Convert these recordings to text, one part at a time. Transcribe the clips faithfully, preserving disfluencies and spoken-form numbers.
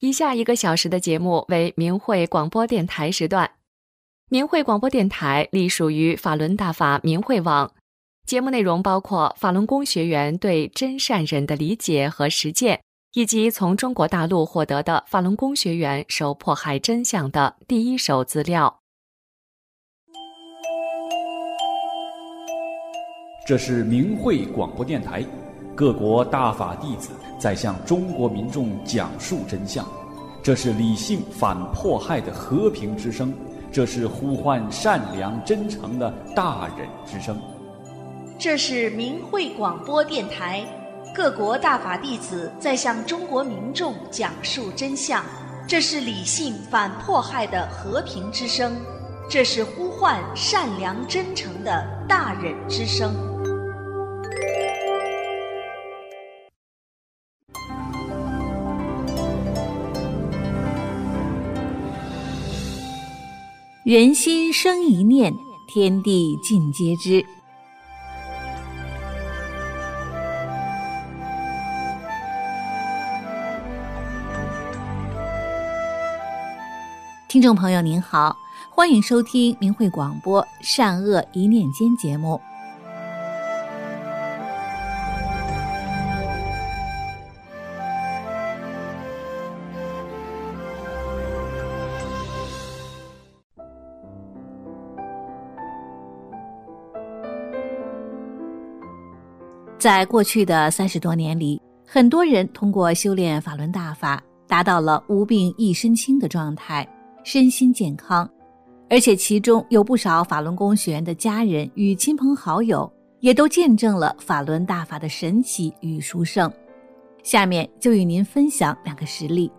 以下一个小时的节目为明慧广播电台时段。明慧广播电台隶属于法轮大法明慧网，节目内容包括法轮功学员对真善忍的理解和实践，以及从中国大陆获得的法轮功学员受迫害真相的第一手资料。 这是明慧广播电台，各国大法弟子在向中国民众讲述真相。这是理性反迫害的和平之声，这是呼唤善良真诚的大忍之声。 这是明慧广播电台，各国大法弟子在向中国民众讲述真相。这是理性反迫害的和平之声，这是呼唤善良真诚的大忍之声。 人心生一念，天地尽皆知。听众朋友您好，欢迎收听明慧广播善恶一念间节目。在过去的三十多年里，很多人通过修炼法轮大法，达到了无病一身轻的状态，身心健康。而且其中有不少法轮功学员的家人与亲朋好友，也都见证了法轮大法的神奇与殊胜。下面就与您分享两个实例。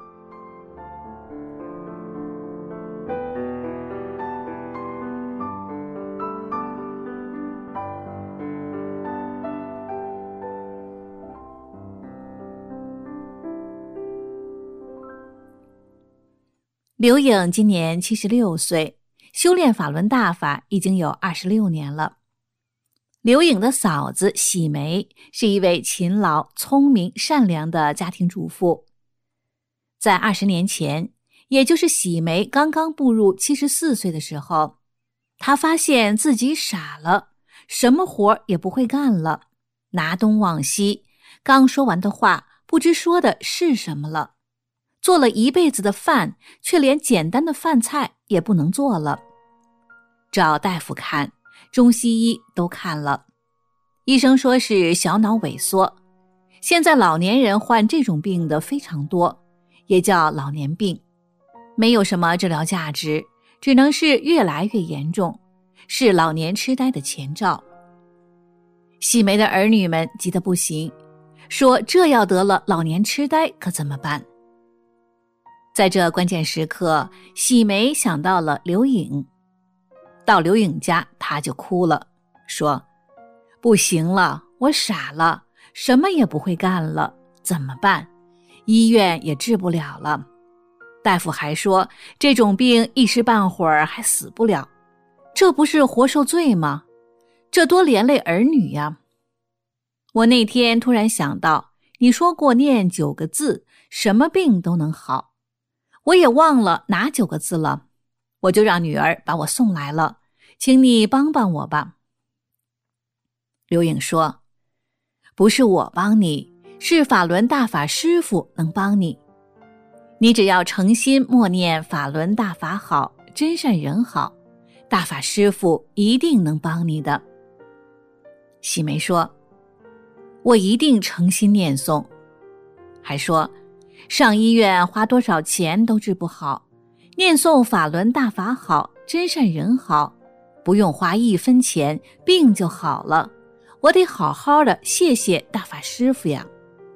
刘颖今年七十六岁，修炼法轮大法已经有二十六年了。刘颖的嫂子喜梅是一位勤劳、聪明、善良的家庭主妇。在二十年前，也就是喜梅刚刚步入七十四岁的时候，她发现自己傻了，什么活也不会干了，拿东忘西，刚说完的话不知说的是什么了。做了一辈子的饭，却连简单的饭菜也不能做了。找大夫看，中西医都看了，医生说是小脑萎缩。现在老年人患这种病的非常多，也叫老年病，没有什么治疗价值，只能是越来越严重，是老年痴呆的前兆。喜梅的儿女们急得不行，说这要得了老年痴呆可怎么办？在这关键时刻，喜梅想到了刘颖。到刘颖家，她就哭了，说不行了，我傻了，什么也不会干了，怎么办？医院也治不了了，大夫还说这种病一时半会儿还死不了，这不是活受罪吗？这多连累儿女呀！我那天突然想到，你说过念九个字，什么病都能好。我也忘了哪九个字了，我就让女儿把我送来了，请你帮帮我吧。刘颖说，不是我帮你，是法轮大法师父能帮你。你只要诚心默念法轮大法好，真善人好，大法师父一定能帮你的。喜梅说，我一定诚心念诵。还说上医院花多少钱都治不好，念诵法轮大法好，真善人好，不用花一分钱，病就好了。我得好好的谢谢大法师父呀。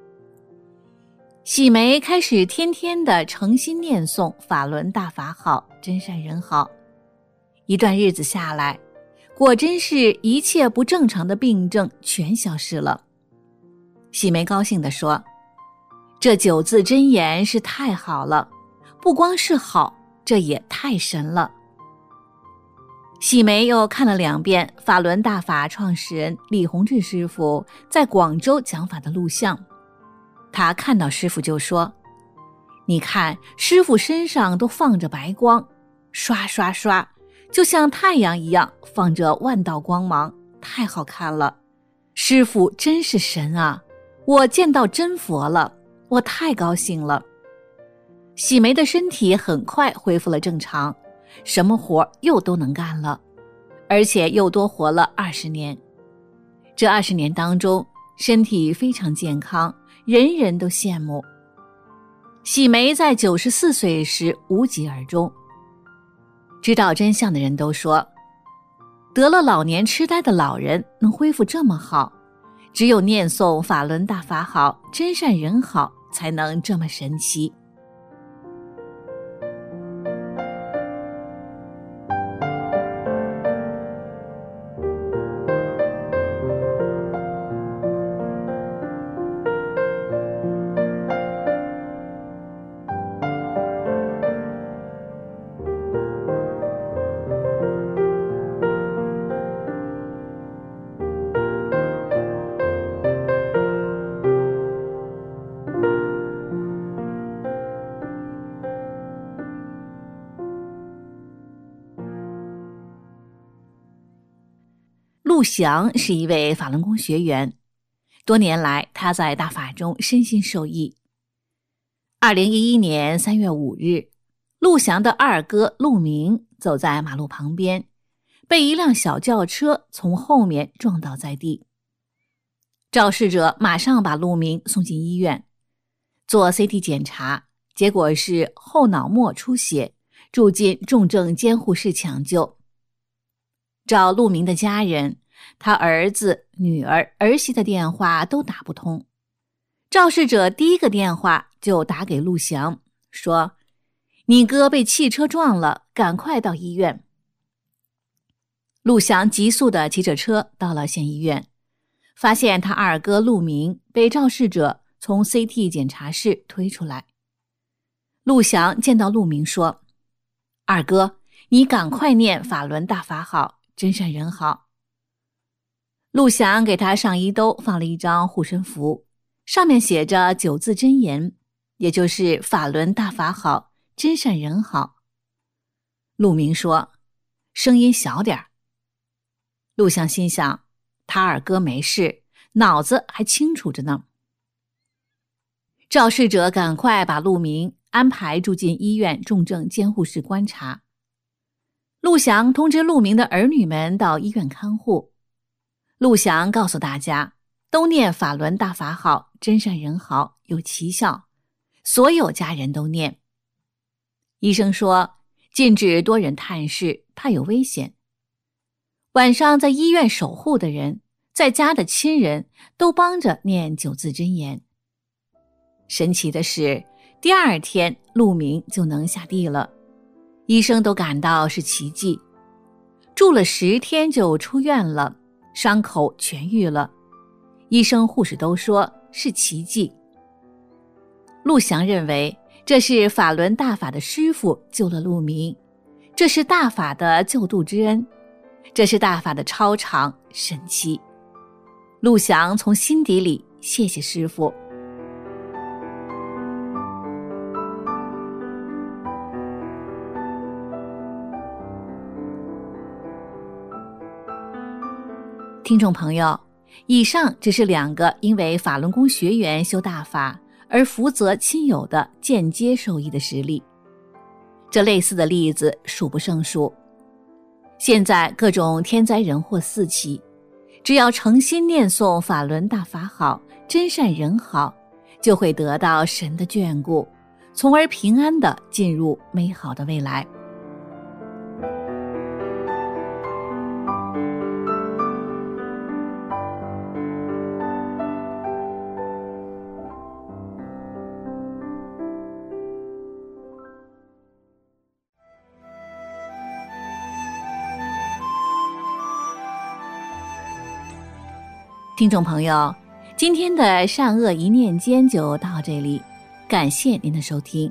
喜梅开始天天的诚心念诵法轮大法好，真善人好。一段日子下来，果真是一切不正常的病症全消失了。喜梅高兴地说，这九字真言是太好了，不光是好，这也太神了。喜梅又看了两遍法轮大法创始人李洪志师傅在广州讲法的录像，他看到师傅就说， 你看，师傅身上都放着白光，刷刷刷，就像太阳一样放着万道光芒，太好看了。师傅真是神啊，我见到真佛了，我太高兴了。喜梅的身体很快恢复了正常，什么活又都能干了，而且又多活了二十年。这二十年当中，身体非常健康，人人都羡慕。喜梅在九十四岁时无疾而终。知道真相的人都说，得了老年痴呆的老人能恢复这么好，只有念诵法轮大法好，真善人好，才能这么神奇。陆翔是一位法轮功学员，多年来他在大法中身心受益。二零一一年三月五日，陆翔的二哥陆明走在马路旁边，被一辆小轿车从后面撞倒在地。肇事者马上把陆明送进医院，做 C T 检查，结果是后脑膜出血，住进重症监护室抢救。找陆明的家人，他儿子、女儿、儿媳的电话都打不通。肇事者第一个电话就打给陆翔，说：“你哥被汽车撞了，赶快到医院。”陆翔急速地骑着车到了县医院，发现他二哥陆明被肇事者从 C T 检查室推出来。陆翔见到陆明说：“二哥，你赶快念法轮大法好，真善人好。”陆翔给他上衣兜放了一张护身符，上面写着九字真言，也就是法轮大法好，真善人好。陆明说：“声音小点儿。”陆翔心想，他二哥没事，脑子还清楚着呢。肇事者赶快把陆明安排住进医院重症监护室观察。陆翔通知陆明的儿女们到医院看护。陆翔告诉大家，都念法轮大法好，真善人好，有奇效，所有家人都念。医生说，禁止多人探视，怕有危险。晚上在医院守护的人，在家的亲人都帮着念九字真言。神奇的是，第二天陆明就能下地了，医生都感到是奇迹。住了十天就出院了，伤口痊愈了，医生护士都说是奇迹。陆翔认为这是法轮大法的师父救了陆明，这是大法的救度之恩，这是大法的超常神奇。陆翔从心底里谢谢师父。听众朋友，以上只是两个因为法轮功学员修大法而福泽亲友的间接受益的实例，这类似的例子数不胜数。现在各种天灾人祸四起，只要诚心念诵法轮大法好，真善人好，就会得到神的眷顾，从而平安地进入美好的未来。听众朋友，今天的善恶一念间就到这里，感谢您的收听。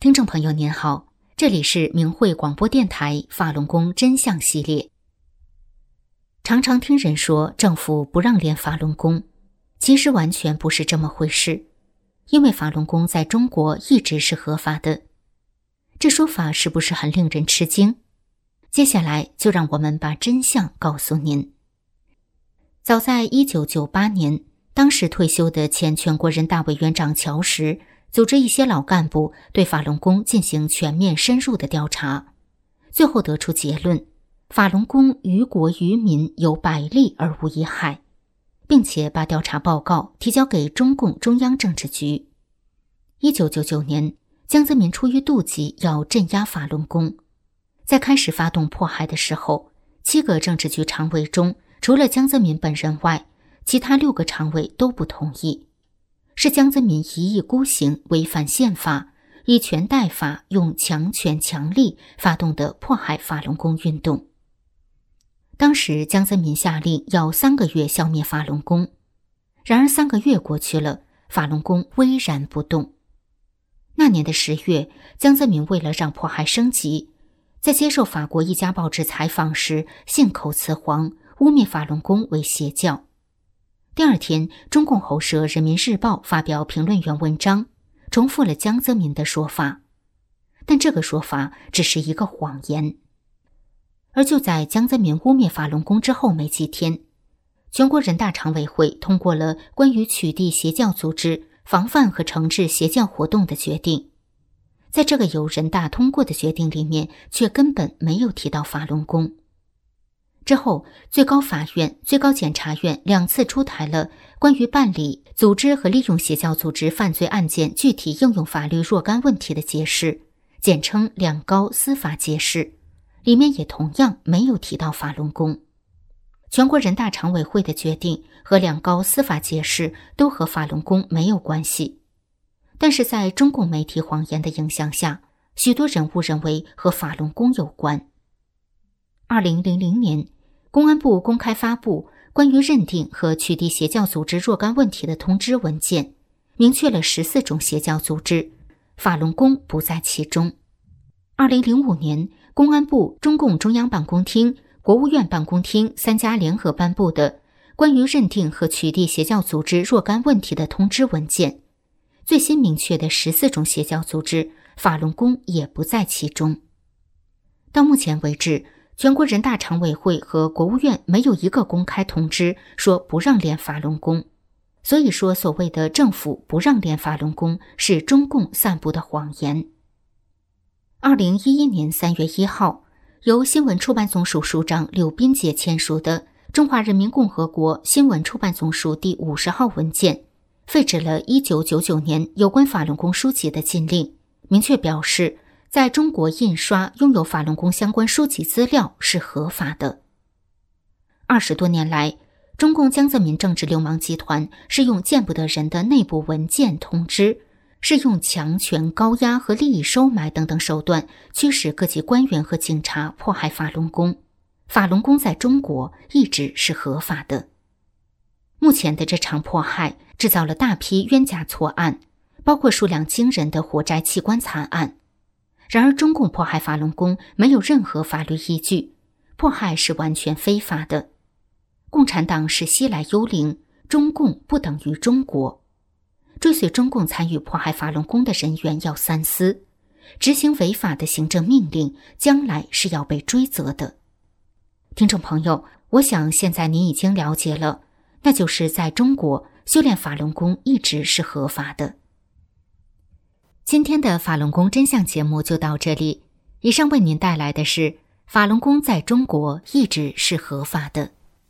听众朋友您好，这里是明慧广播电台法轮功真相系列。常常听人说政府不让练法轮功，其实完全不是这么回事，因为法轮功在中国一直是合法的。这说法是不是很令人吃惊？接下来就让我们把真相告诉您。早在一九九八年，当时退休的前全国人大委员长乔石组织一些老干部对法轮功进行全面深入的调查，最后得出结论，法轮功于国于民有百利而无一害，并且把调查报告提交给中共中央政治局。一九九九年，江泽民出于妒忌要镇压法轮功，在开始发动迫害的时候，七个政治局常委中，除了江泽民本人外，其他六个常委都不同意。是江泽民一意孤行，违反宪法，以权代法，用强权强力发动的迫害法轮功运动。当时江泽民下令要三个月消灭法轮功，然而三个月过去了，法轮功巍然不动。那年的十月，江泽民为了让迫害升级，在接受法国一家报纸采访时信口雌黄，污蔑法轮功为邪教。第二天，中共喉舌《人民日报》发表评论员文章，重复了江泽民的说法，但这个说法只是一个谎言。而就在江泽民污蔑法轮功之后没几天，全国人大常委会通过了关于取缔邪教组织、防范和惩治邪教活动的决定。在这个由人大通过的决定里面，却根本没有提到法轮功。之后，最高法院、最高检察院两次出台了关于办理、组织和利用邪教组织犯罪案件具体应用法律若干问题的解释，简称两高司法解释，里面也同样没有提到法轮功。全国人大常委会的决定和两高司法解释都和法轮功没有关系，但是在中共媒体谎言的影响下，许多人误认为和法轮功有关。二零零零年，公安部公开发布关于认定和取缔邪教组织若干问题的通知文件，明确了十四种邪教组织，法轮功不在其中。二零零五年，公安部、中共中央办公厅、国务院办公厅三家联合颁布的关于认定和取缔邪教组织若干问题的通知文件，最新明确的十四种邪教组织，法轮功也不在其中。到目前为止，全国人大常委会和国务院没有一个公开通知说不让练法轮功，所以说所谓的政府不让练法轮功是中共散布的谎言。二零一一年三月一号，由新闻出版总署署长柳斌杰签署的《中华人民共和国新闻出版总署第五十号文件》，废止了一九九九年有关法轮功书籍的禁令，明确表示在中国印刷拥有法轮功相关书籍资料是合法的。二十多年来，中共江泽民政治流氓集团是用见不得人的内部文件通知，是用强权高压和利益收买等等手段驱使各级官员和警察迫害法轮功。法轮功在中国一直是合法的。目前的这场迫害制造了大批冤假错案，包括数量惊人的火灾器官惨案。然而中共迫害法轮功没有任何法律依据，迫害是完全非法的。共产党是西来幽灵，中共不等于中国。追随中共参与迫害法轮功的人员要三思，执行违法的行政命令，将来是要被追责的。听众朋友，我想现在您已经了解了，那就是在中国修炼法轮功一直是合法的。今天的法轮功真相节目就到这里，以上为您带来的是法轮功在中国一直是合法的。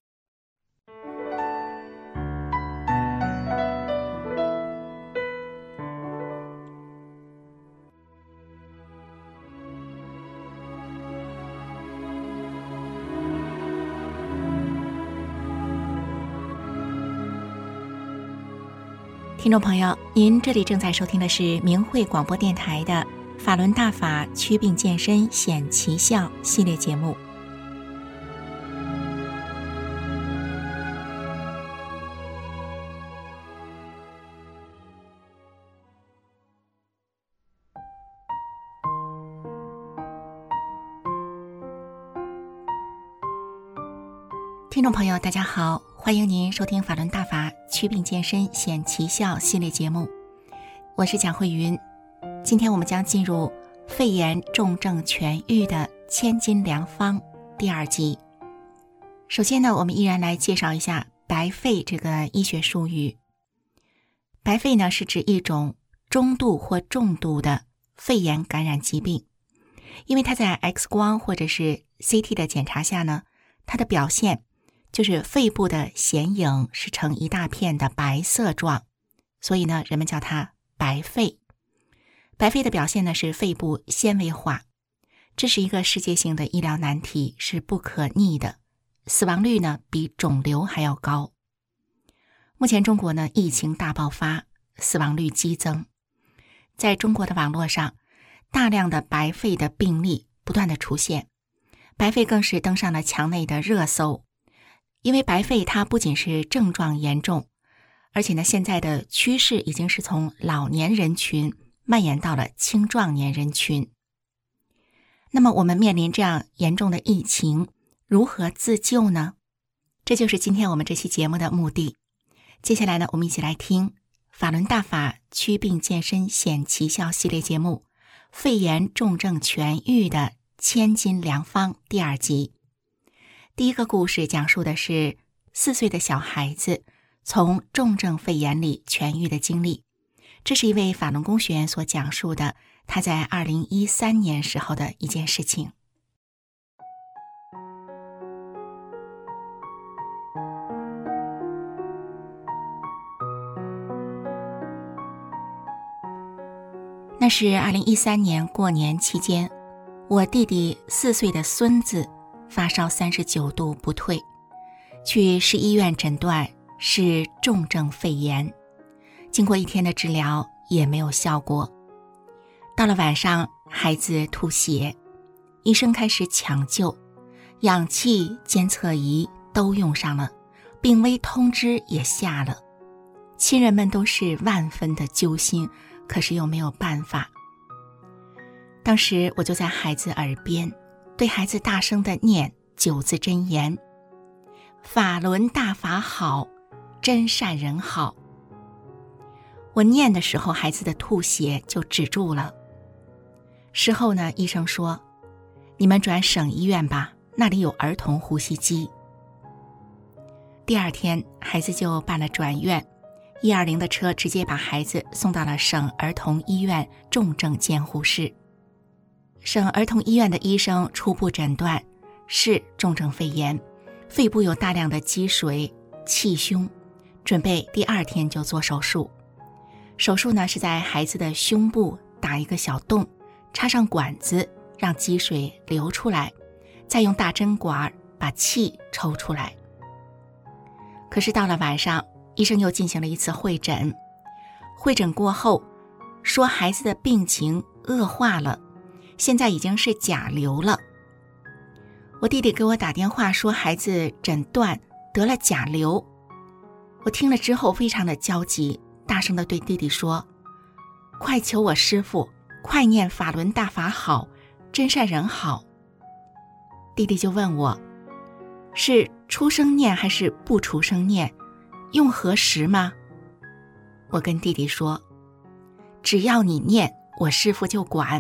听众朋友，您这里正在收听的是明慧广播电台的法轮大法祛病健身显奇效系列节目。 听众朋友大家好，欢迎您收听法轮大法祛病健身显奇效系列节目，我是蒋慧云。今天我们将进入肺炎重症痊愈的千金良方第二集。首先呢，我们依然来介绍一下白肺这个医学术语。白肺呢是指一种中度或重度的肺炎感染疾病，因为它在 X 光或者是 C T 的检查下呢，它的表现就是肺部的显影是呈一大片的白色状，所以呢，人们叫它白肺。白肺的表现呢是肺部纤维化，这是一个世界性的医疗难题，是不可逆的，死亡率呢比肿瘤还要高。目前中国呢疫情大爆发，死亡率激增，在中国的网络上，大量的白肺的病例不断的出现，白肺更是登上了墙内的热搜。因为白肺它不仅是症状严重，而且呢，现在的趋势已经是从老年人群蔓延到了青壮年人群。那么我们面临这样严重的疫情，如何自救呢？这就是今天我们这期节目的目的。接下来呢，我们一起来听法轮大法祛病健身显奇效系列节目肺炎重症痊愈的千金良方第二集。第一个故事讲述的是四岁的小孩子从重症肺炎里痊愈的经历。这是一位法轮功学员所讲述的他在二零一三年时候的一件事情。那是二零一三年过年期间，我弟弟四岁的孙子发烧三十九度不退，去市医院诊断是重症肺炎，经过一天的治疗也没有效果。到了晚上，孩子吐血，医生开始抢救，氧气监测仪都用上了，病危通知也下了，亲人们都是万分的揪心，可是又没有办法。当时我就在孩子耳边对孩子大声地念九字真言：法轮大法好，真善人好。我念的时候，孩子的吐血就止住了。事后呢，医生说，你们转省医院吧，那里有儿童呼吸机。第二天，孩子就办了转院，一二零的车直接把孩子送到了省儿童医院重症监护室。省儿童医院的医生初步诊断是重症肺炎，肺部有大量的积水、气胸，准备第二天就做手术。手术呢是在孩子的胸部打一个小洞，插上管子，让积水流出来，再用大针管把气抽出来。可是到了晚上，医生又进行了一次会诊，会诊过后说孩子的病情恶化了，现在已经是甲流了。我弟弟给我打电话说孩子诊断得了甲流，我听了之后非常的焦急，大声地对弟弟说，快求我师父，快念法轮大法好，真善人好。弟弟就问我，是出声念还是不出声念，用何时吗？我跟弟弟说，只要你念，我师父就管。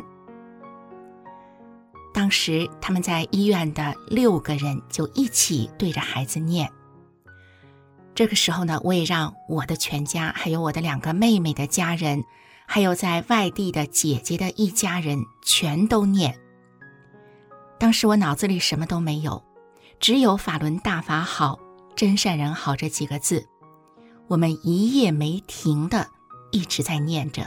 当时他们在医院的六个人就一起对着孩子念。这个时候呢，我也让我的全家，还有我的两个妹妹的家人，还有在外地的姐姐的一家人全都念。当时我脑子里什么都没有，只有法轮大法好，真善人好这几个字，我们一夜没停的一直在念着。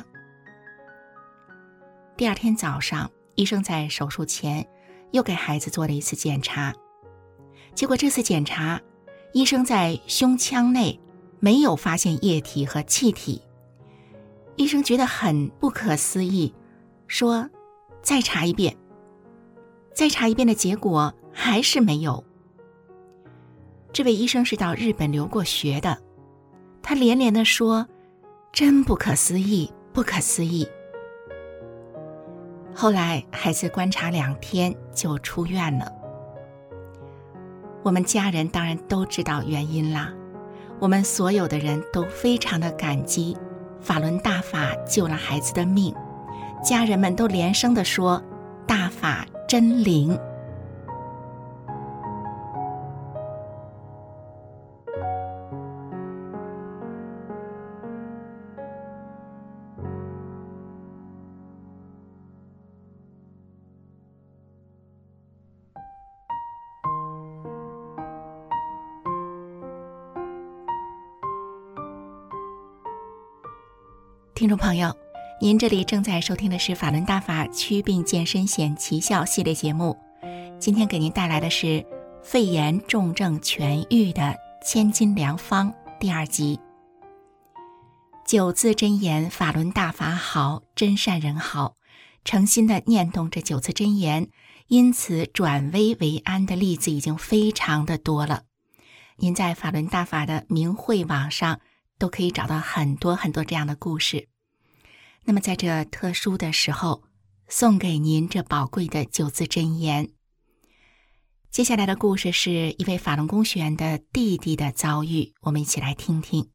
第二天早上，医生在手术前又给孩子做了一次检查，结果这次检查，医生在胸腔内没有发现液体和气体。医生觉得很不可思议，说再查一遍。再查一遍的结果还是没有。这位医生是到日本留过学的，他连连地说，真不可思议，不可思议。后来孩子观察两天就出院了。 我们家人当然都知道原因啦。我们所有的人都非常的感激法轮大法救了孩子的命，家人们都连声地说大法真灵。听众朋友，您这里正在收听的是法轮大法祛病健身显奇效系列节目，今天给您带来的是肺炎重症痊愈的千金良方第二集。九字真言，法轮大法好，真善人好，诚心的念动这九字真言，因此转危为安的例子已经非常的多了。您在法轮大法的明慧网上都可以找到很多很多这样的故事。那么在这特殊的时候，送给您这宝贵的九字真言。接下来的故事是一位法轮功学员的弟弟的遭遇，我们一起来听听。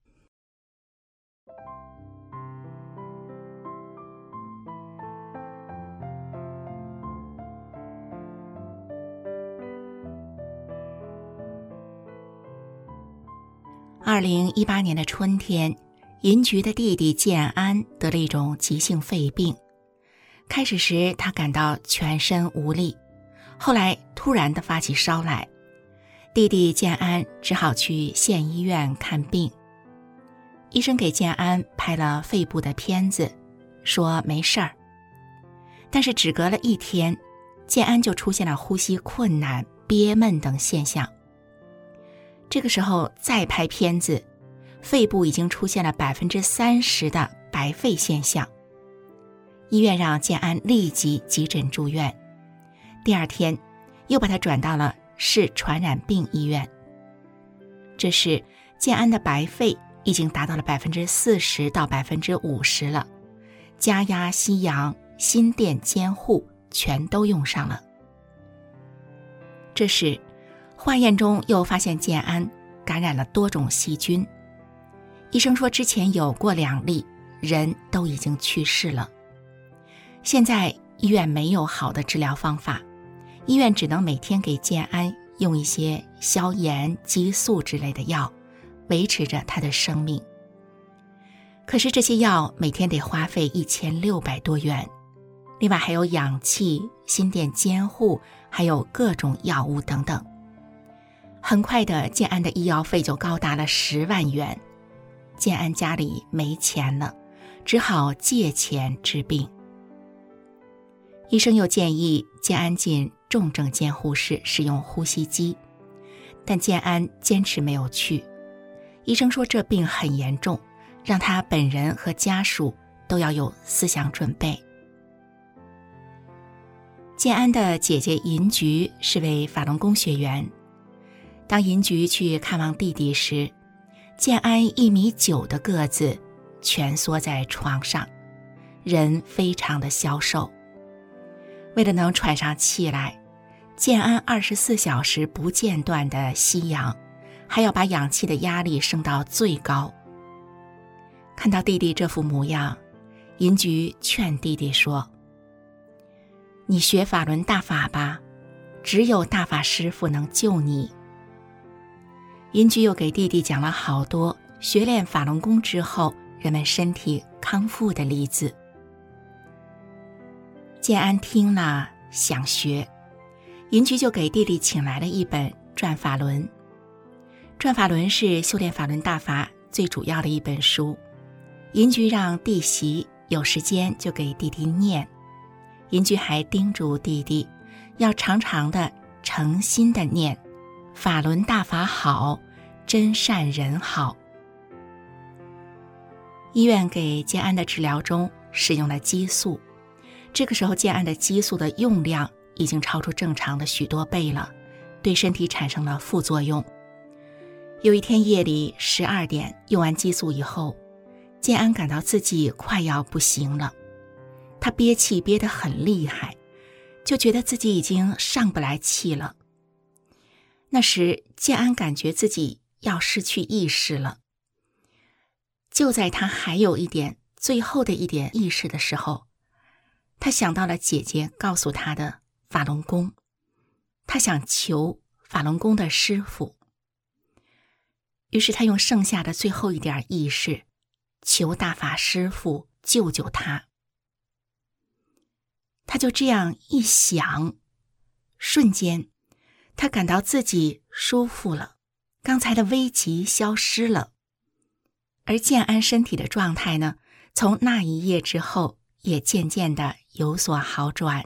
二零一八年的春天，银菊的弟弟建安得了一种急性肺病。开始时他感到全身无力，后来突然地发起烧来，弟弟建安只好去县医院看病。医生给建安拍了肺部的片子，说没事儿。但是只隔了一天，建安就出现了呼吸困难、憋闷等现象。这个时候再拍片子，肺部已经出现了百分之三十的白肺现象。医院让建安立即急诊住院，第二天又把他转到了市传染病医院。这时建安的白肺已经达到了百分之四十到百分之五十了，加压吸氧、心电监护全都用上了。这时化验中又发现建安感染了多种细菌，医生说之前有过两例，人都已经去世了。现在医院没有好的治疗方法，医院只能每天给建安用一些消炎、激素之类的药，维持着他的生命。可是这些药每天得花费一千六百多元，另外还有氧气、心电监护，还有各种药物等等。很快的，建安的医药费就高达了十万元。建安家里没钱了，只好借钱治病。医生又建议建安进重症监护室使用呼吸机，但建安坚持没有去。医生说这病很严重，让他本人和家属都要有思想准备。建安的姐姐银菊是位法轮功学员，当银菊去看望弟弟时，建安一米九的个子蜷缩在床上，人非常的消瘦。为了能喘上气来，建安二十四小时不间断地吸氧，还要把氧气的压力升到最高。看到弟弟这副模样，银菊劝弟弟说：你学法轮大法吧，只有大法师父能救你。银菊又给弟弟讲了好多学练法轮功之后人们身体康复的例子。建安听了想学，银菊就给弟弟请来了一本《转法轮》。《转法轮》是修炼法轮大法最主要的一本书。银菊让弟媳有时间就给弟弟念，银菊还叮嘱弟弟要常常的诚心的念法轮大法好，真善人好。医院给建安的治疗中使用了激素，这个时候建安的激素的用量已经超出正常的许多倍了，对身体产生了副作用。有一天夜里十二点用完激素以后，建安感到自己快要不行了，他憋气憋得很厉害，就觉得自己已经上不来气了。 那时建安感觉自己要失去意识了。就在他还有一点最后的一点意识的时候，他想到了姐姐告诉他的法轮功，他想求法轮功的师父。于是他用剩下的最后一点意识，求大法师父救救他。他就这样一想，瞬间他感到自己舒服了，刚才的危急消失了。而建安身体的状态呢，从那一夜之后也渐渐的有所好转。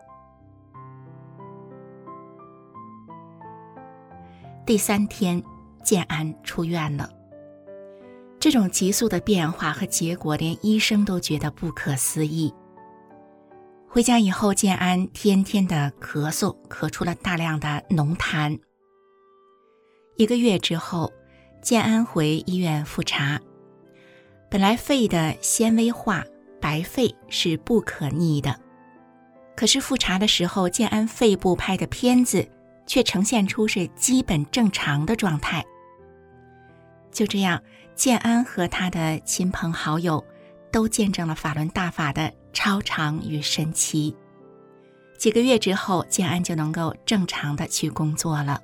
第三天，建安出院了。这种急速的变化和结果，连医生都觉得不可思议。回家以后，建安天天的咳嗽，咳出了大量的脓痰。一个月之后，建安回医院复查。本来肺的纤维化白肺是不可逆的，可是复查的时候，建安肺部拍的片子却呈现出是基本正常的状态。就这样，建安和他的亲朋好友都见证了法轮大法的超常与神奇。几个月之后，建安就能够正常的去工作了。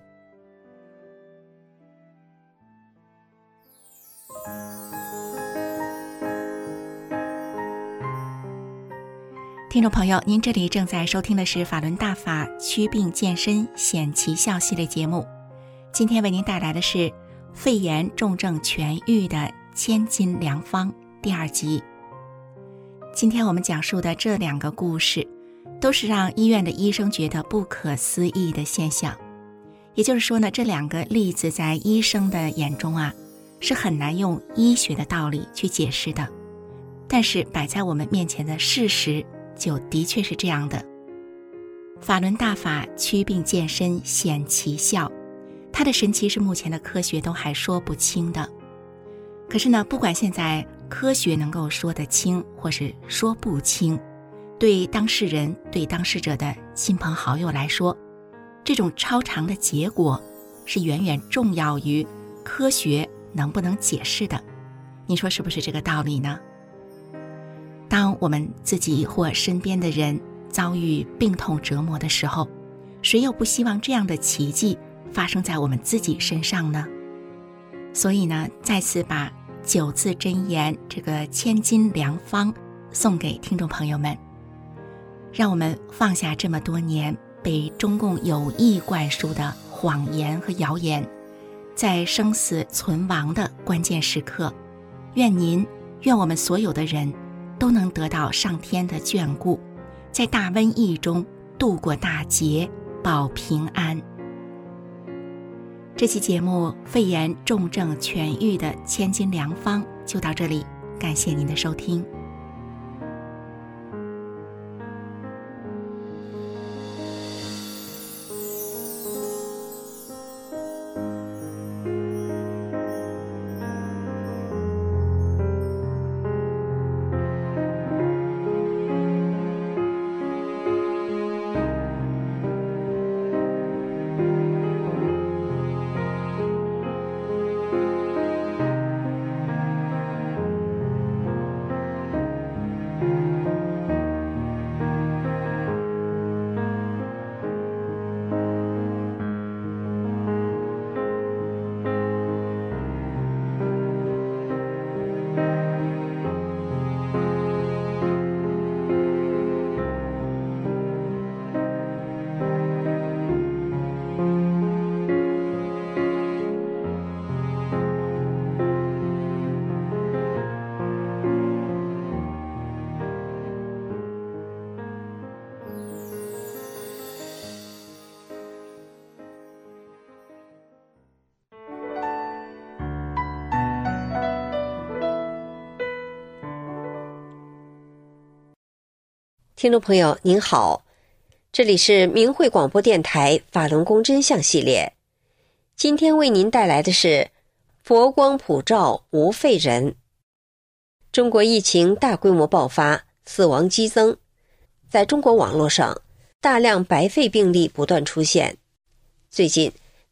听众朋友，您这里正在收听的是法轮大法祛病健身显奇效系列节目，今天为您带来的是肺炎重症痊愈的千金良方第二集。今天我们讲述的这两个故事，都是让医院的医生觉得不可思议的现象。也就是说呢，这两个例子在医生的眼中啊，是很难用医学的道理去解释的，但是摆在我们面前的事实就的确是这样的。法轮大法祛病健身显奇效，它的神奇是目前的科学都还说不清的。可是呢，不管现在科学能够说得清或是说不清，对当事人对当事者的亲朋好友来说，这种超常的结果是远远重要于科学能不能解释的。你说是不是这个道理呢？当我们自己或身边的人遭遇病痛折磨的时候，谁又不希望这样的奇迹发生在我们自己身上呢？所以呢，再次把九字真言这个千金良方送给听众朋友们，让我们放下这么多年被中共有意灌输的谎言和谣言，在生死存亡的关键时刻，愿您愿我们所有的人都能得到上天的眷顾，在大瘟疫中度过大劫，保平安。这期节目肺炎重症痊愈的千金良方就到这里，感谢您的收听。 听众朋友您好，这里是明慧广播电台法轮功真相系列，今天为您带来的是佛光普照无废人。中国疫情大规模爆发，死亡激增，在中国网络上大量白肺病例不断出现。最近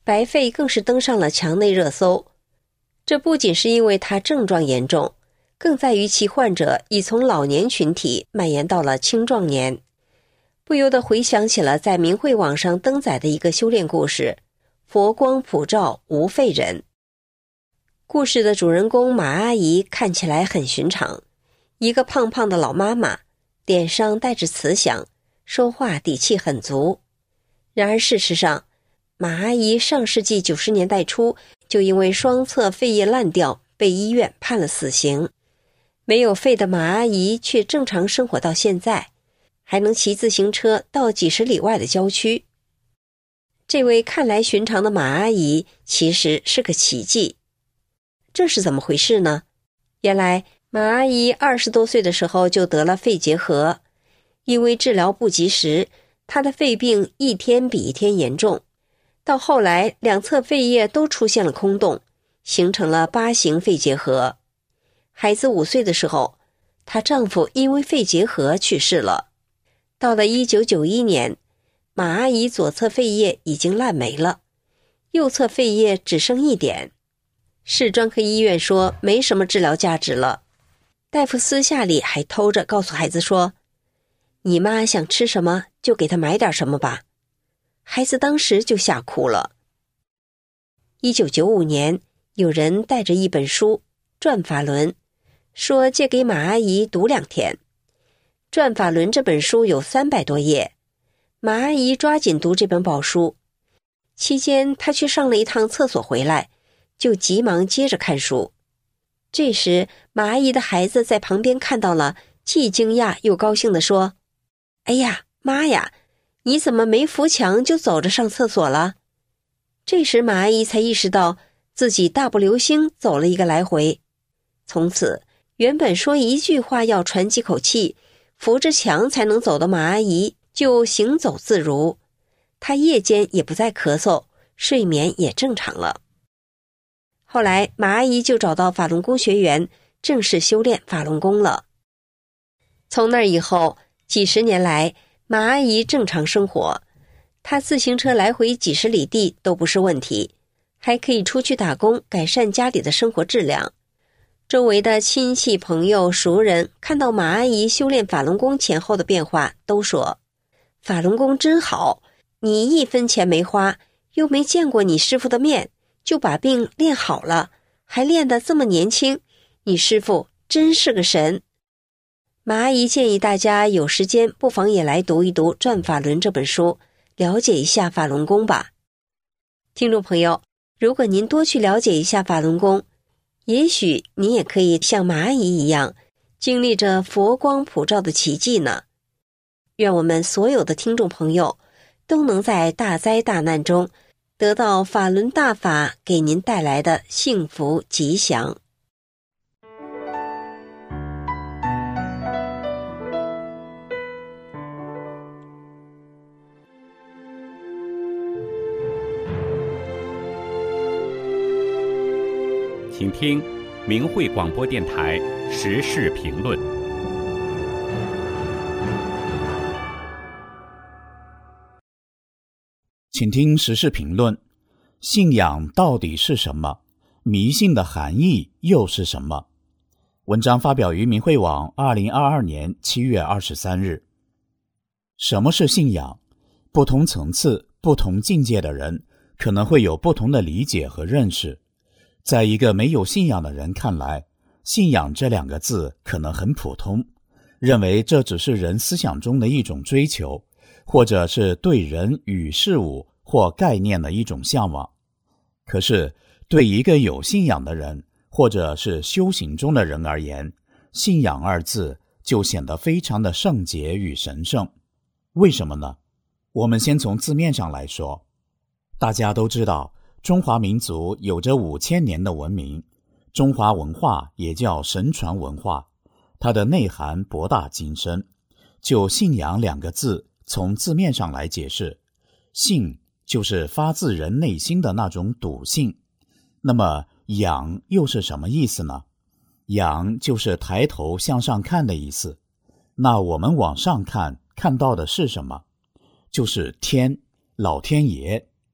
白肺更是登上了墙内热搜。这不仅是因为它症状严重，更在于其患者已从老年群体蔓延到了青壮年。不由得回想起了在明慧网上登载的一个修炼故事，佛光普照无废人。故事的主人公马阿姨看起来很寻常，一个胖胖的老妈妈，脸上带着慈祥，说话底气很足。然而事实上，马阿姨上世纪九十年代初就因为双侧肺叶烂掉被医院判了死刑。没有肺的马阿姨却正常生活到现在，还能骑自行车到几十里外的郊区。这位看来寻常的马阿姨其实是个奇迹。这是怎么回事呢？原来马阿姨二十多岁的时候就得了肺结核，因为治疗不及时，她的肺病一天比一天严重，到后来两侧肺叶都出现了空洞，形成了八型肺结核。孩子五岁的时候，她丈夫因为肺结核去世了。到了一九九一年，马阿姨左侧肺叶已经烂没了，右侧肺叶只剩一点。市专科医院说没什么治疗价值了，大夫私下里还偷着告诉孩子说，你妈想吃什么就给她买点什么吧。孩子当时就吓哭了。一九九五年，有人带着一本书《转法轮》，说借给马阿姨读两天。《转法轮》这本书有三百多页，马阿姨抓紧读这本宝书。期间她去上了一趟厕所回来，就急忙接着看书。这时马阿姨的孩子在旁边看到了，既惊讶又高兴地说，哎呀，妈呀，你怎么没扶墙就走着上厕所了？这时马阿姨才意识到自己大步流星走了一个来回。从此原本说一句话要喘几口气，扶着墙才能走的马阿姨就行走自如，她夜间也不再咳嗽，睡眠也正常了。后来马阿姨就找到法轮功学员，正式修炼法轮功了。从那以后，几十年来马阿姨正常生活，她自行车来回几十里地都不是问题，还可以出去打工，改善家里的生活质量。周围的亲戚朋友熟人看到马阿姨修炼法轮功前后的变化，都说法轮功真好，你一分钱没花，又没见过你师傅的面，就把病练好了，还练得这么年轻，你师傅真是个神。马阿姨建议大家有时间不妨也来读一读《转法轮》这本书，了解一下法轮功吧。听众朋友，如果您多去了解一下法轮功，也许您也可以像马阿姨一样，经历着佛光普照的奇迹呢。愿我们所有的听众朋友都能在大灾大难中得到法轮大法给您带来的幸福吉祥。 请听明慧广播电台时事评论。 请听时事评论：信仰到底是什么？迷信的含义又是什么？文章发表于明慧网二零二二年七月二十三日。什么是信仰？不同层次、不同境界的人可能会有不同的理解和认识。在一个没有信仰的人看来，信仰这两个字可能很普通，认为这只是人思想中的一种追求，或者是对人与事物或概念的一种向往。可是对一个有信仰的人，或者是修行中的人而言，信仰二字就显得非常的圣洁与神圣。为什么呢？我们先从字面上来说，大家都知道中华民族有着五千年的文明，中华文化也叫神传文化，它的内涵博大精深。就信仰两个字，从字面上来解释，信就是发自人内心的那种笃信。那么仰又是什么意思呢？仰就是抬头向上看的意思。那我们往上看，看到的是什么？就是天，老天爷。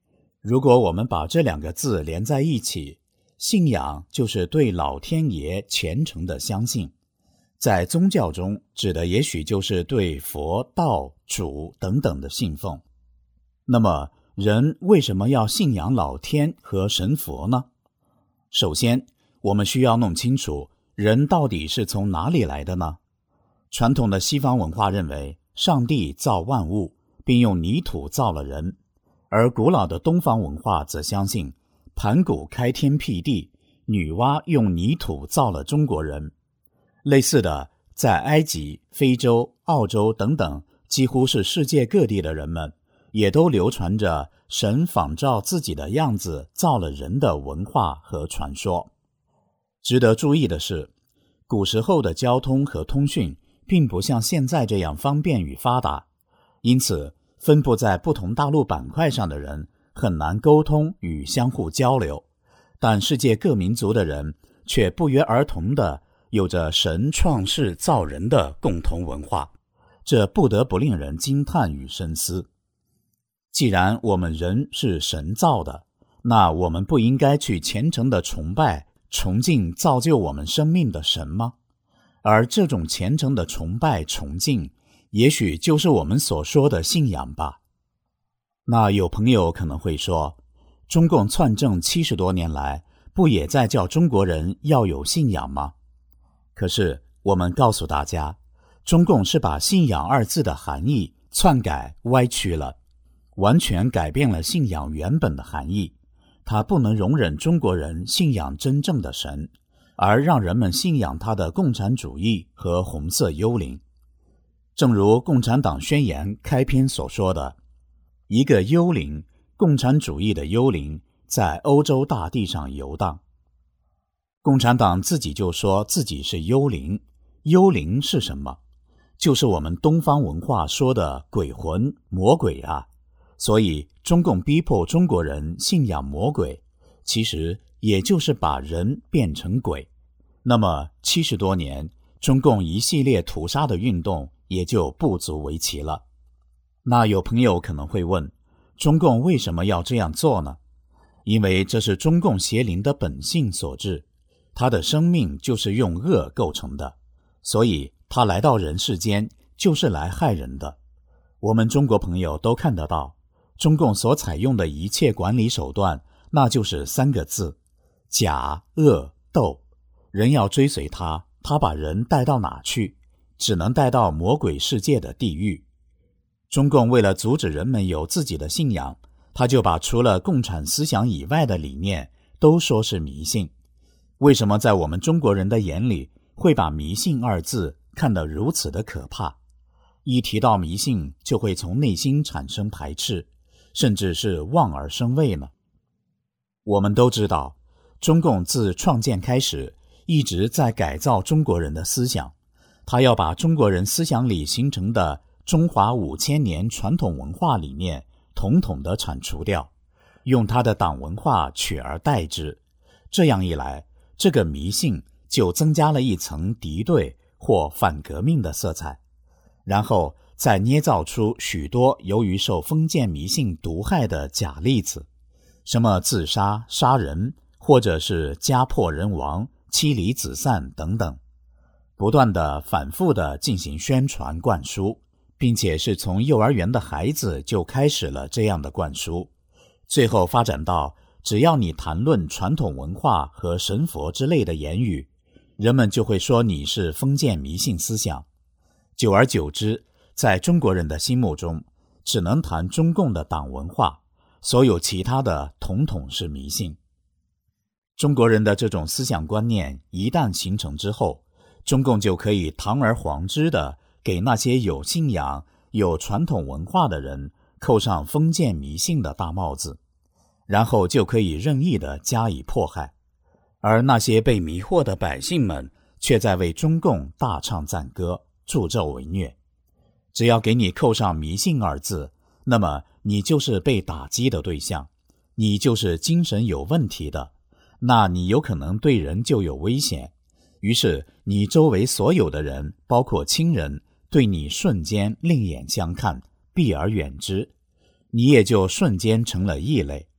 如果我们把这两个字连在一起，信仰就是对老天爷虔诚的相信，在宗教中指的也许就是对佛、道、主等等的信奉。那么人为什么要信仰老天和神佛呢？首先，我们需要弄清楚人到底是从哪里来的呢？传统的西方文化认为上帝造万物，并用泥土造了人，而古老的东方文化则相信盘古开天辟地，女娲用泥土造了中国人。类似的，在埃及、非洲、澳洲等等几乎是世界各地的人们，也都流传着神仿照自己的样子造了人的文化和传说。值得注意的是，古时候的交通和通讯并不像现在这样方便与发达，因此分布在不同大陆板块上的人很难沟通与相互交流，但世界各民族的人却不约而同地有着神创世造人的共同文化，这不得不令人惊叹与深思。既然我们人是神造的，那我们不应该去虔诚地崇拜、崇敬造就我们生命的神吗？而这种虔诚的崇拜、崇敬，也许就是我们所说的信仰吧。那有朋友可能会说，中共篡政七十多年来，不也在叫中国人要有信仰吗？可是我们告诉大家，中共是把信仰二字的含义篡改歪曲了，完全改变了信仰原本的含义。它不能容忍中国人信仰真正的神，而让人们信仰他的共产主义和红色幽灵。正如共产党宣言开篇所说的，一个幽灵，共产主义的幽灵，在欧洲大地上游荡。共产党自己就说自己是幽灵，幽灵是什么？就是我们东方文化说的鬼魂、魔鬼啊。所以中共逼迫中国人信仰魔鬼，其实也就是把人变成鬼。那么七十多年，中共一系列屠杀的运动也就不足为奇了。那有朋友可能会问，中共为什么要这样做呢？因为这是中共邪灵的本性所致，他的生命就是用恶构成的，所以他来到人世间就是来害人的。我们中国朋友都看得到，中共所采用的一切管理手段，那就是三个字：假、恶、斗。人要追随他，他把人带到哪去？只能带到魔鬼世界的地狱。中共为了阻止人们有自己的信仰，他就把除了共产思想以外的理念都说是迷信。为什么在我们中国人的眼里会把迷信二字看得如此的可怕？一提到迷信，就会从内心产生排斥，甚至是望而生畏呢？我们都知道，中共自创建开始一直在改造中国人的思想，他要把中国人思想里形成的中华五千年传统文化理念统统地铲除掉，用他的党文化取而代之。这样一来，这个迷信就增加了一层敌对或反革命的色彩，然后再捏造出许多由于受封建迷信毒害的假例子，什么自杀、杀人，或者是家破人亡、妻离子散等等，不断的反复的进行宣传灌输，并且是从幼儿园的孩子就开始了这样的灌输，最后发展到只要你谈论传统文化和神佛之类的言语，人们就会说你是封建迷信思想。久而久之，在中国人的心目中，只能谈中共的党文化，所有其他的统统是迷信。中国人的这种思想观念一旦形成之后，中共就可以堂而皇之的给那些有信仰、有传统文化的人扣上封建迷信的大帽子，然后就可以任意的加以迫害。而那些被迷惑的百姓们却在为中共大唱赞歌，助纣为虐。只要给你扣上迷信二字，那么你就是被打击的对象，你就是精神有问题的，那你有可能对人就有危险。于是你周围所有的人，包括亲人，对你瞬间另眼相看，避而远之，你也就瞬间成了异类。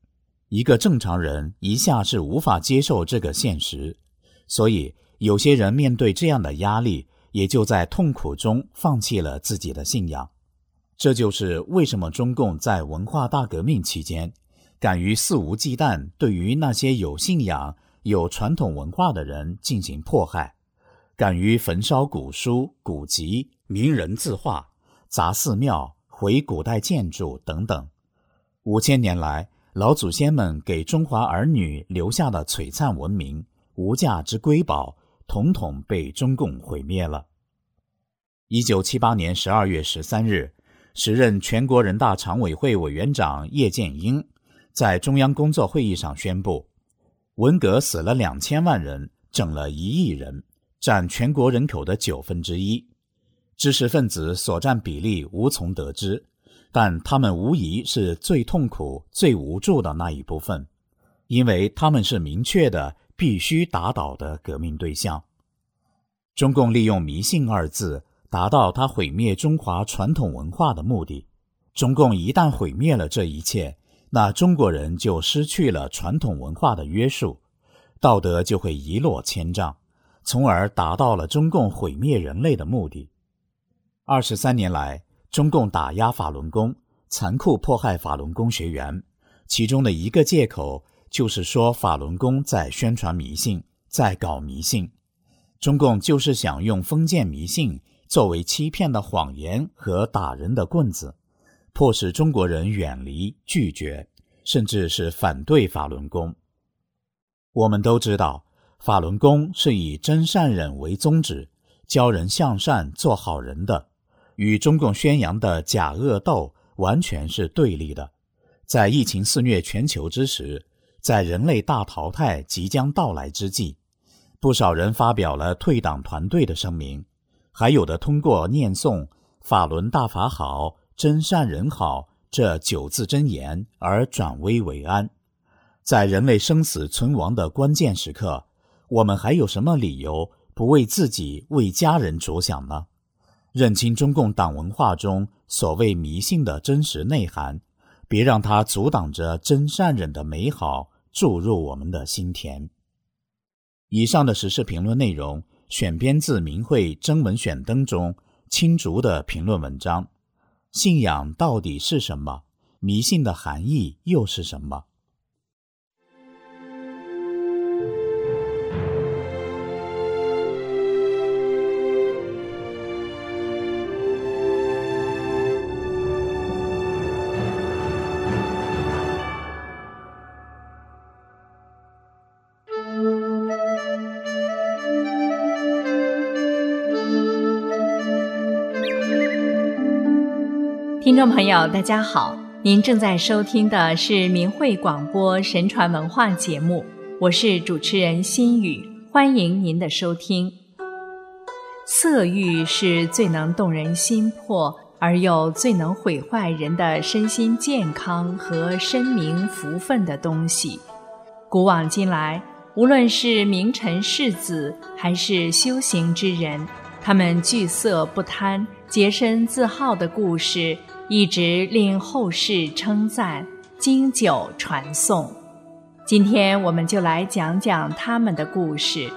一个正常人一下是无法接受这个现实，所以有些人面对这样的压力，也就在痛苦中放弃了自己的信仰。这就是为什么中共在文化大革命期间敢于肆无忌惮对于那些有信仰、有传统文化的人进行迫害，敢于焚烧古书、古籍、名人字画、砸寺庙、毁古代建筑等等。五千年来，老祖先们给中华儿女留下的璀璨文明、无价之瑰宝，统统被中共毁灭了。一九七八年十二月十三日，时任全国人大常委会委员长叶剑英在中央工作会议上宣布，文革死了两千万人，整了一亿人，占全国人口的九分之一。知识分子所占比例无从得知，但他们无疑是最痛苦、最无助的那一部分，因为他们是明确的必须打倒的革命对象。中共利用迷信二字，达到他毁灭中华传统文化的目的。中共一旦毁灭了这一切，那中国人就失去了传统文化的约束，道德就会一落千丈，从而达到了中共毁灭人类的目的。二十三年来，中共打压法轮功，残酷迫害法轮功学员，其中的一个借口就是说法轮功在宣传迷信，在搞迷信。中共就是想用封建迷信作为欺骗的谎言和打人的棍子，迫使中国人远离、拒绝，甚至是反对法轮功。我们都知道，法轮功是以真善忍为宗旨，教人向善、做好人的，与中共宣扬的假恶斗完全是对立的。在疫情肆虐全球之时，在人类大淘汰即将到来之际，不少人发表了退党团队的声明，还有的通过念诵法轮大法好、真善人好这九字真言而转危为安。在人类生死存亡的关键时刻，我们还有什么理由不为自己、为家人着想呢？认清中共党文化中所谓迷信的真实内涵，别让它阻挡着真善忍的美好注入我们的心田。以上的时事评论内容选编自明慧征文选灯中青竹的评论文章，信仰到底是什么？迷信的含义又是什么？ 听众朋友大家好，您正在收听的是明慧广播神传文化节目，我是主持人心雨，欢迎您的收听。色欲是最能动人心魄，而又最能毁坏人的身心健康和声名福分的东西。古往今来，无论是名臣士子还是修行之人，他们惧色不贪、洁身自好的故事一直令后世称赞，经久传颂。今天我们就来讲讲他们的故事。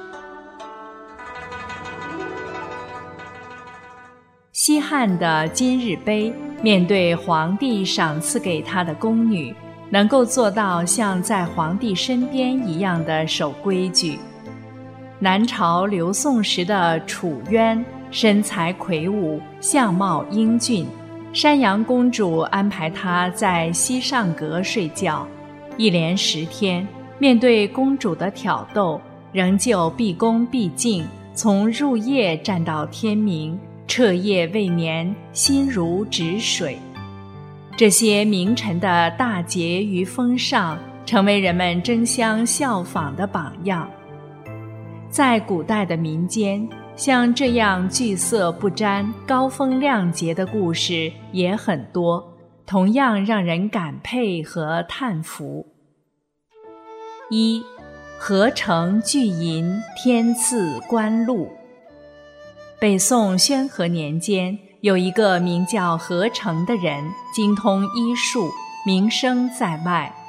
西汉的今日碑面对皇帝赏赐给他的宫女，能够做到像在皇帝身边一样的守规矩。南朝刘宋时的楚渊身材魁梧，相貌英俊，山阳公主安排他在西上阁睡觉，一连十天，面对公主的挑逗，仍旧毕恭毕敬，从入夜站到天明，彻夜未眠，心如止水。这些名臣的大节与风尚，成为人们争相效仿的榜样。在古代的民间，像这样惧色不沾、高风亮节的故事也很多，同样让人感佩和叹服。一，何成巨银，天赐官禄。北宋宣和年间，有一个名叫何成的人，精通医术，名声在外。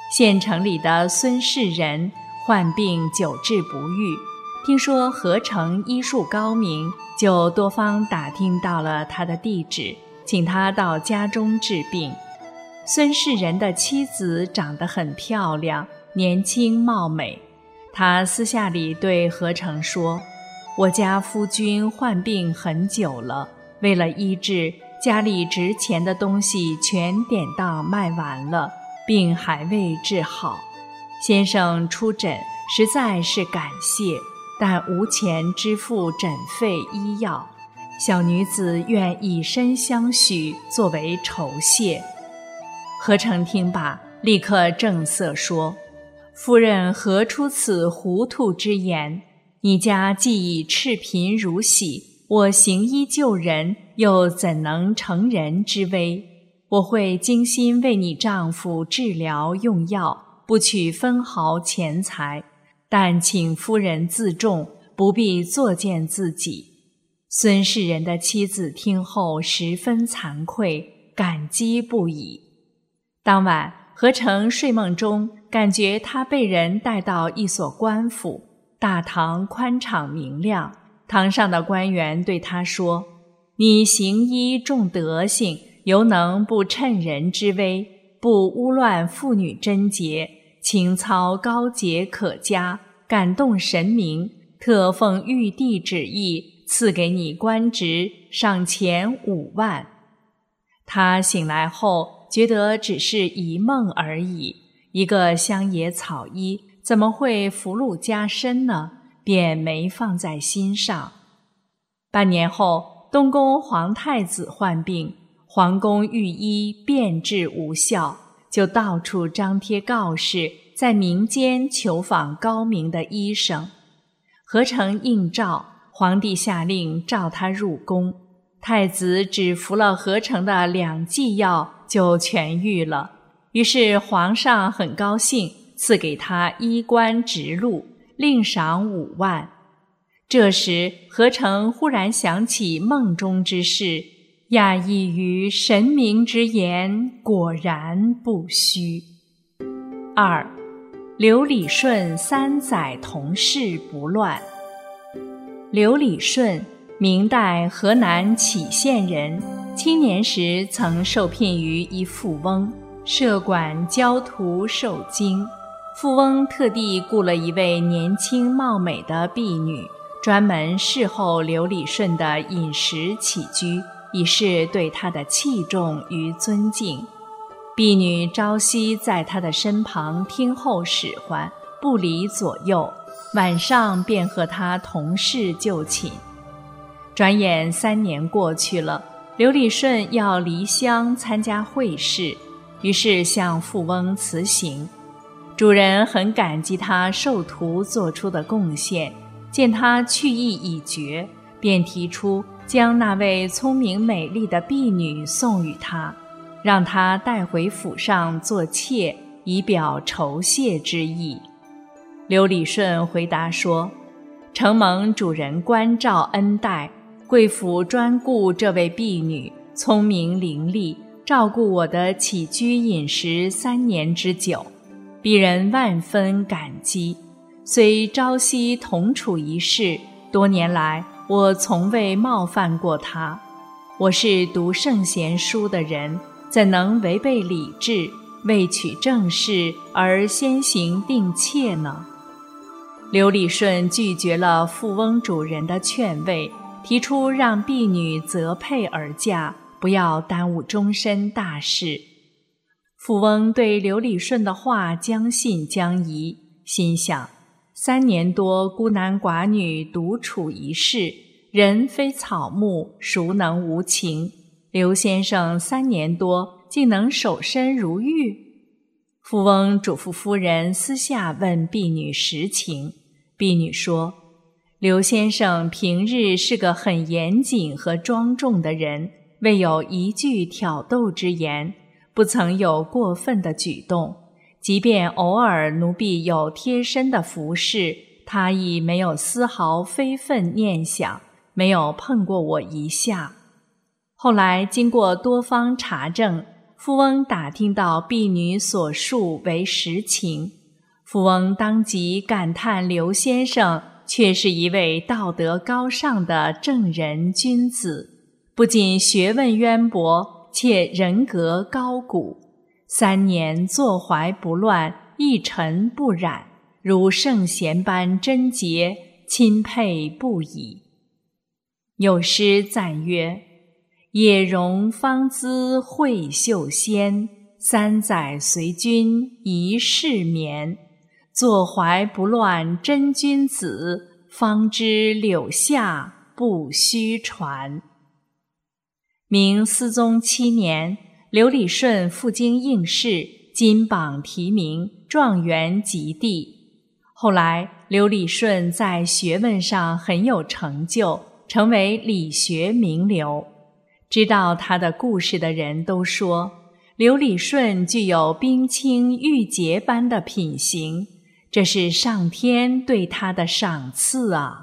县城里的孙氏人患病久治不愈，听说何成医术高明，就多方打听到了他的地址，请他到家中治病。孙氏人的妻子长得很漂亮，年轻貌美。他私下里对何成说，我家夫君患病很久了，为了医治，家里值钱的东西全典当卖完了，病还未治好。先生出诊实在是感谢，但无钱支付诊费医药，小女子愿以身相许作为酬谢。何成听罢，立刻正色说，夫人何出此糊涂之言？你家既已赤贫如洗，我行医救人，又怎能成人之危？我会精心为你丈夫治疗用药，不取分毫钱财，但请夫人自重，不必作践自己。孙氏人的妻子听后十分惭愧，感激不已。当晚，何成睡梦中感觉他被人带到一所官府，大堂宽敞明亮，堂上的官员对他说，你行医重德行，犹能不趁人之危，不污乱妇女贞洁，情操高洁可嘉，感动神明，特奉玉帝旨意，赐给你官职，赏钱五万。他醒来后觉得只是一梦而已，一个乡野草医怎么会福禄加身呢？便没放在心上。半年后，东宫皇太子患病，皇宫御医遍治无效，就到处张贴告示，在民间求访高明的医生。何成应召，皇帝下令召他入宫。太子只服了何成的两剂药就痊愈了，于是皇上很高兴，赐给他衣冠直禄，另赏五万。这时何成忽然想起梦中之事，讶异于神明之言，果然不虚。二，刘理顺三载同室不乱。刘理顺，明代河南杞县人，青年时曾受聘于一富翁，设馆教徒受经。富翁特地雇了一位年轻貌美的婢女，专门侍候刘理顺的饮食起居，以示对他的器重与尊敬。婢女朝夕在他的身旁听候使唤，不离左右，晚上便和他同室就寝。转眼三年过去了，刘理顺要离乡参加会试，于是向富翁辞行。主人很感激他授徒做出的贡献，见他去意已决，便提出将那位聪明美丽的婢女送与他，让他带回府上做妾，以表酬谢之意。刘理顺回答说，承蒙主人关照恩待，贵府专顾这位婢女，聪明伶俐，照顾我的起居饮食三年之久，鄙人万分感激。虽朝夕同处一室，多年来我从未冒犯过她。我是读圣贤书的人，怎能违背礼制，为取正室而先行定妾呢？刘理顺拒绝了富翁主人的劝慰，提出让婢女择配而嫁，不要耽误终身大事。富翁对刘理顺的话将信将疑，心想，三年多孤男寡女独处一室，人非草木，孰能无情？刘先生三年多竟能守身如玉？富翁嘱咐夫人私下问婢女实情，婢女说，刘先生平日是个很严谨和庄重的人，未有一句挑逗之言，不曾有过分的举动，即便偶尔奴婢有贴身的服侍，他亦没有丝毫非分念想，没有碰过我一下。后来经过多方查证， 富翁打听到婢女所述为实情，富翁当即感叹刘先生却是一位道德高尚的正人君子，不仅学问渊博，且人格高古，三年坐怀不乱，一尘不染，如圣贤般贞洁，钦佩不已。有诗赞曰：野容方姿慧秀仙，三载随君一世眠。坐怀不乱真君子，方知柳下不须传。明思宗七年，刘理顺赴京应试，金榜题名，状元及第。后来刘理顺在学问上很有成就，成为理学名流。知道他的故事的人都说，刘理顺具有冰清玉洁般的品行，这是上天对他的赏赐啊。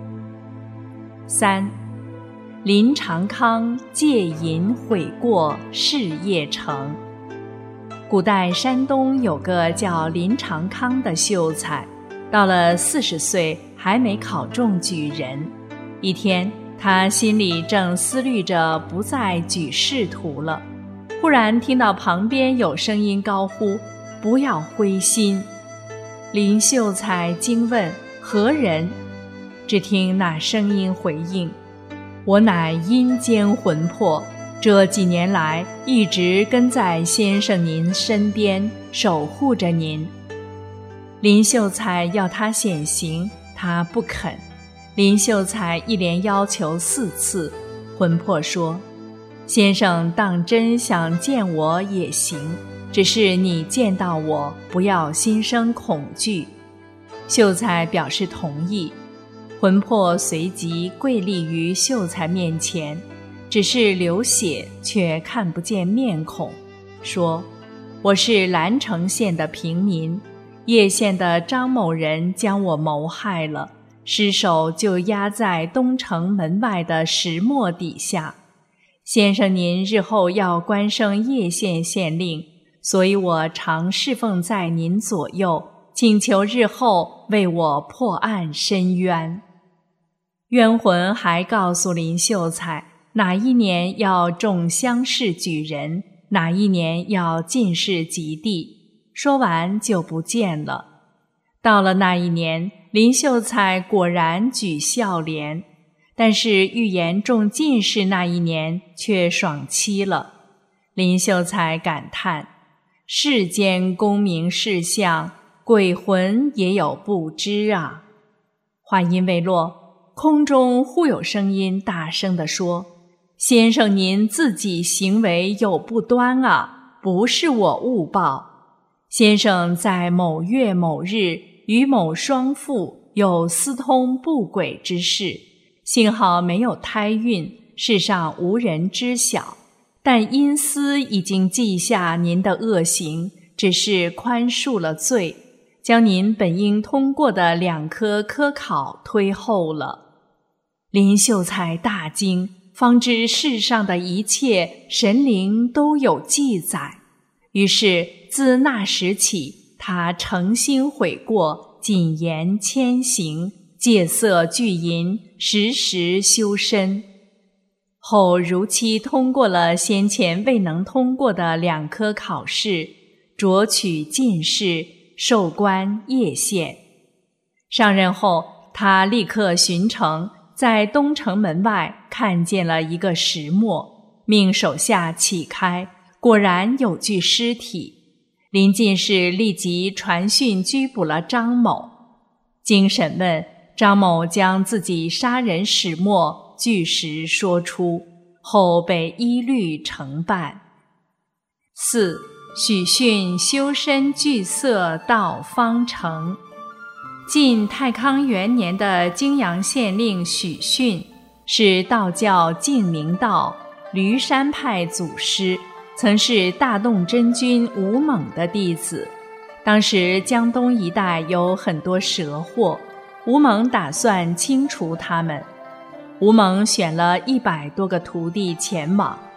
三，林长康借银悔过，事业成。古代山东有个叫林长康的秀才，到了四十岁还没考中举人。一天，他心里正思虑着不再举仕途了，忽然听到旁边有声音高呼：不要灰心。林秀才惊问：何人？只听那声音回应：我乃阴间魂魄，这几年来一直跟在先生您身边，守护着您。林秀才要他显形，他不肯。林秀才一连要求四次，魂魄说：先生当真想见我也行，只是你见到我不要心生恐惧。秀才表示同意，魂魄随即跪立于秀才面前，只是流血却看不见面孔，说：我是兰城县的平民，叶县的张某人将我谋害了，尸首就压在东城门外的石磨底下。先生您日后要官升叶县县令，所以我常侍奉在您左右，请求日后为我破案伸冤。冤魂还告诉林秀才，哪一年要中乡试举人，哪一年要进士及第，说完就不见了。到了那一年，林秀才果然举孝廉，但是预言中进士那一年却爽期了。林秀才感叹：世间功名事相，鬼魂也有不知啊。话音未落，空中忽有声音大声地说：先生您自己行为有不端啊，不是我误报。先生在某月某日与某双妇有私通不轨之事，幸好没有胎孕，世上无人知晓，但因私已经记下您的恶行，只是宽恕了罪，将您本应通过的两科科考推后了。林秀才大惊，方知世上的一切神灵都有记载，于是自那时起，他诚心悔过，谨言谦行，戒色拒淫，时时修身。后如期通过了先前未能通过的两科考试，擢取进士，授官叶县。上任后，他立刻巡城，在东城门外看见了一个石磨，命手下启开，果然有具尸体。林进士立即传讯拘捕了张某。经审问，张某将自己杀人始末据实说出，后被依律惩办。四，许逊修身具色到方成。晋太康元年的泾阳县令许逊是道教净明道驴山派祖师，曾是大洞真君吴猛的弟子。当时江东一带有很多蛇祸，吴猛打算清除他们。吴猛选了一百多个徒弟前往，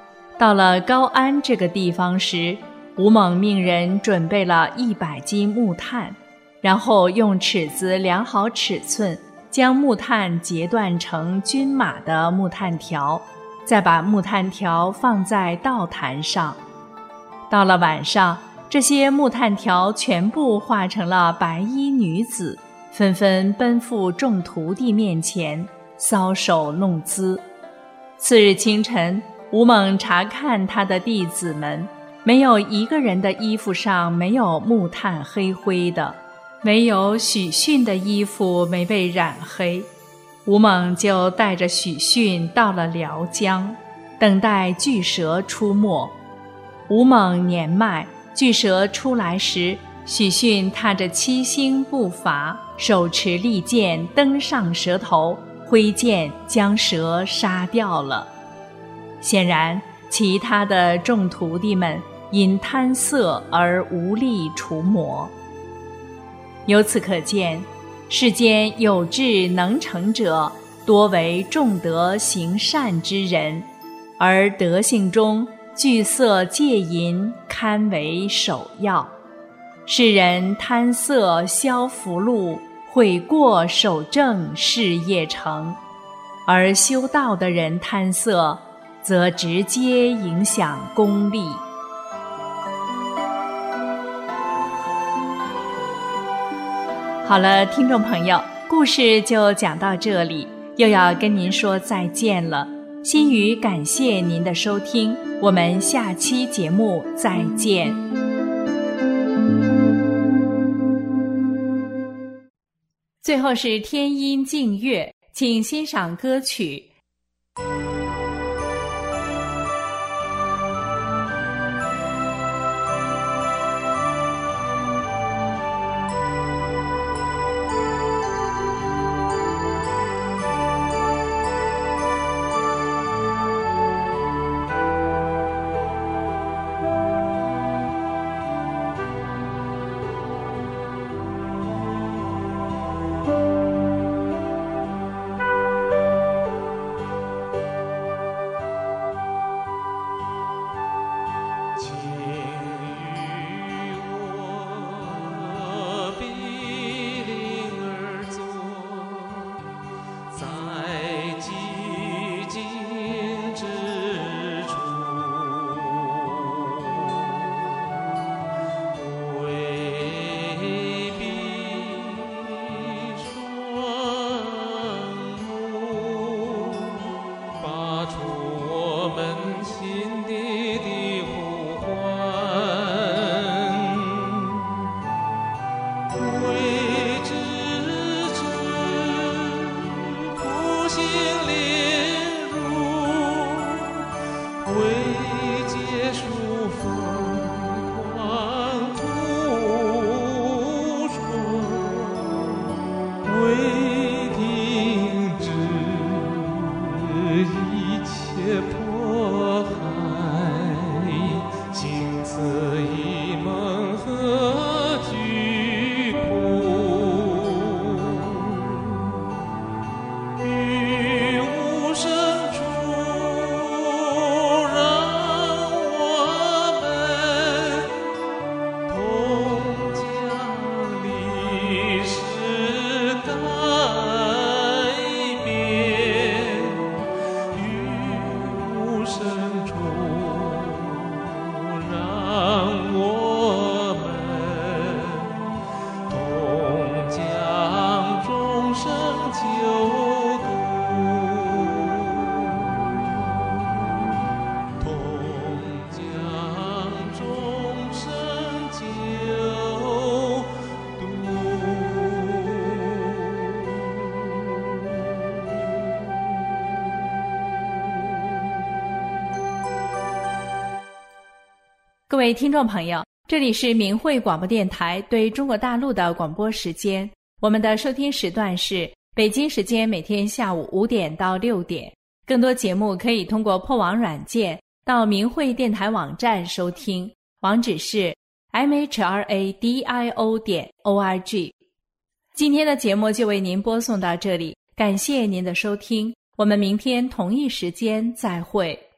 到了高安这个地方时，吴猛命人准备了一百斤木炭，然后用尺子量好尺寸，将木炭截断成均码的木炭条，再把木炭条放在道坛上。到了晚上，这些木炭条全部化成了白衣女子，纷纷奔赴众徒弟面前，搔首弄姿。次日清晨，吴猛查看他的弟子们，没有一个人的衣服上没有木炭黑灰的，唯有许逊的衣服没被染黑。吴猛就带着许逊到了辽江，等待巨蛇出没。吴猛年迈，巨蛇出来时，许逊踏着七星步伐，手持利剑登上蛇头，挥剑将蛇杀掉了。显然，其他的众徒弟们因贪色而无力除魔。由此可见，世间有志能成者，多为重德行善之人，而德性中惧色戒淫堪为首要。世人贪色消福禄，悔过守正事业成，而修道的人贪色，则直接影响功利。好了，听众朋友，故事就讲到这里，又要跟您说再见了。心语感谢您的收听，我们下期节目再见。最后是天音静乐，请欣赏歌曲。各位听众朋友，这里是明慧广播电台对中国大陆的广播时间，我们的收听时段是北京时间每天下午五点到六点。更多节目可以通过破网软件到明慧电台网站收听，网址是 m h r a d i o 点 o r g。 今天的节目就为您播送到这里，感谢您的收听，我们明天同一时间再会。